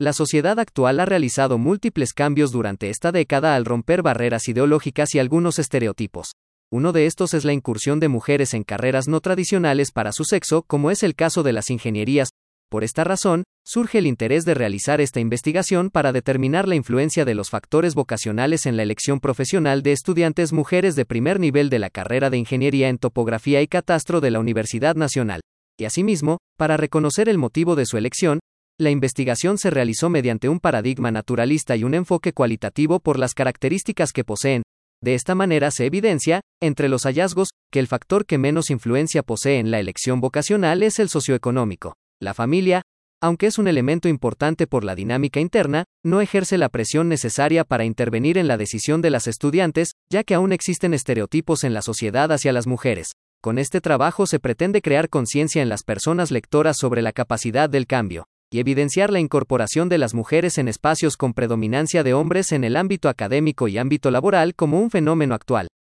La sociedad actual ha realizado múltiples cambios durante esta década al romper barreras ideológicas y algunos estereotipos. Uno de estos es la incursión de mujeres en carreras no tradicionales para su sexo, como es el caso de las ingenierías. Por esta razón, surge el interés de realizar esta investigación para determinar la influencia de los factores vocacionales en la elección profesional de estudiantes mujeres de primer nivel de la carrera de Ingeniería en Topografía y Catastro de la Universidad Nacional. Y asimismo, para reconocer el motivo de su elección, la investigación se realizó mediante un paradigma naturalista y un enfoque cualitativo por las características que poseen. De esta manera se evidencia, entre los hallazgos, que el factor que menos influencia posee en la elección vocacional es el socioeconómico. La familia, aunque es un elemento importante por la dinámica interna, no ejerce la presión necesaria para intervenir en la decisión de las estudiantes, ya que aún existen estereotipos en la sociedad hacia las mujeres. Con este trabajo se pretende crear conciencia en las personas lectoras sobre la capacidad del cambio, y evidenciar la incorporación de las mujeres en espacios con predominancia de hombres en el ámbito académico y ámbito laboral como un fenómeno actual.